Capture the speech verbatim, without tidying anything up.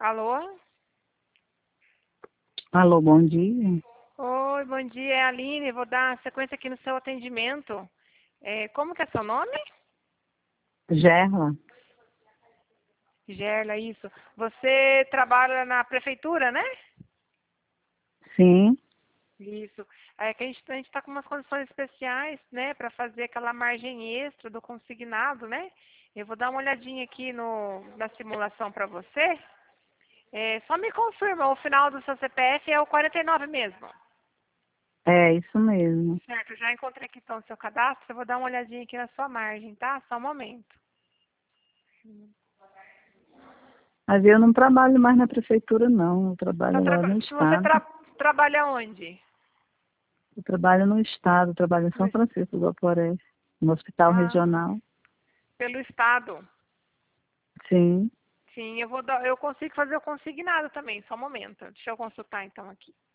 Alô? Alô, bom dia. Oi, bom dia, é a Aline. Vou dar sequência aqui no seu atendimento. É, como que é seu nome? Gerla? Gerla, isso. Você trabalha na prefeitura, né? Sim. Isso. É que a gente a gente está com umas condições especiais, né, para fazer aquela margem extra do consignado, né? Eu vou dar uma olhadinha aqui no, na simulação para você. É, só me confirma, o final do seu C P F é o quarenta e nove mesmo. É isso mesmo. Certo, já encontrei aqui então o seu cadastro. Eu vou dar uma olhadinha aqui na sua margem, tá? Só um momento. Mas eu não trabalho mais na prefeitura, não. Eu Tá trabalho lá traba- no Você estado. tra... trabalha onde? Eu trabalho no estado, eu trabalho em No São es- Francisco do Guaporé, no hospital Ah, regional. pelo estado. Sim. Sim, eu vou dar, eu consigo fazer o consignado também, só um momento. Deixa eu consultar então aqui.